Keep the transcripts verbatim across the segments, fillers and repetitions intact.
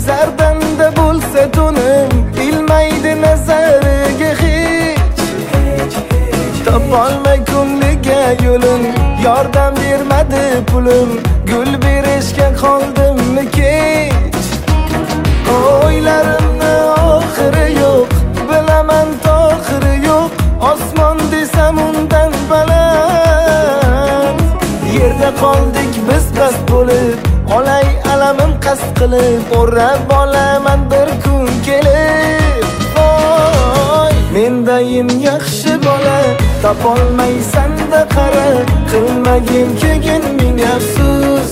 zardanda bo'lsa to'nim, ilmaydi nazariga hech. Topolmay ko'ngliga yo'lim, yordam bermadi pulim, gul berishga qoldimmi kech. O'ylarimni oxiri yo'q, bilaman to'xiri yo'q, osmon desam undan baland. Yerda qoldik biz bas bo'lib, olay alamim qasd qilib, o'rab olaman bir kun kelib. Voy, mendayin yaxshi bola, topolmaysan-da qara, qilmagin keyin ming afsus.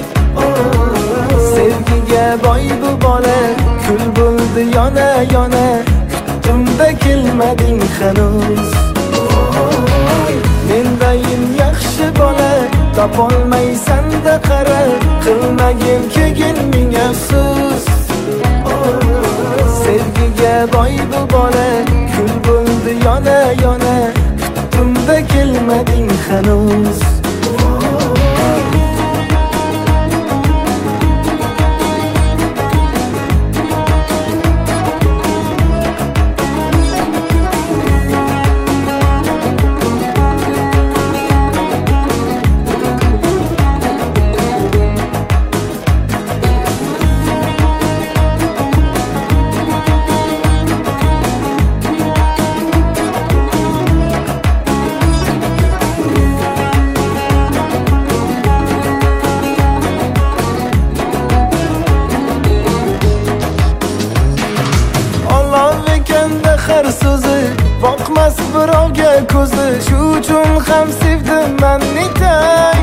Sevgiga boy bu bola, kul bo'ldi yona yona, kutdim-da kelmading hanuz. Mendayin yaxshi bola, topolmaysan-da qara, qilmagin keyin ming afsus. Sevgiga boy bu bola, kul bo'ldi yona yona, kutdim-da kelmading hanuz. Har so'zi boqmas birovga ko'zi, shu uchun ham sevdim men netay.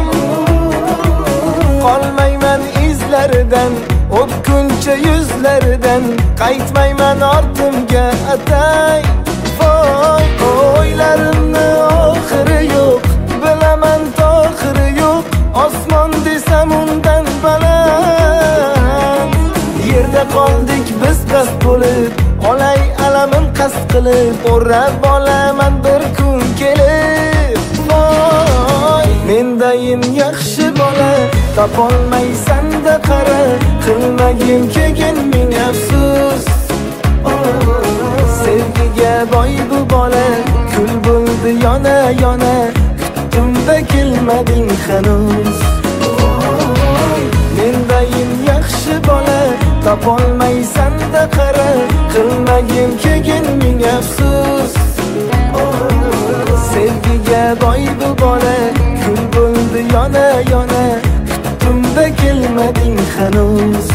Qolmayman izlaridan, o'pkuncha yuzlaridan, qaytmayman ortimga atay. Voy, o'ylarimni oxiri yo'q, bilaman to'xiri yo'q, osmon desam undan baland. Yerda qoldik biz bast bo'lib, olay alamim qasd qilib, o'rab olaman bir kun kelib. Voy, mendayin yaxshi bola, topolmaysan-da qara, qilmagin keyin ming afsus. Sevgiga boy bu bola, kul bo'ldi yona yona, kutdim-da kelmading hanuz. Mendayin yaxshi bola, topolmaysan-da qara, qilmagin keyin ming afsus. Sevgiga boy bu bola, kul bo'ldi yona yona, kutdim-da kelmading hanuz.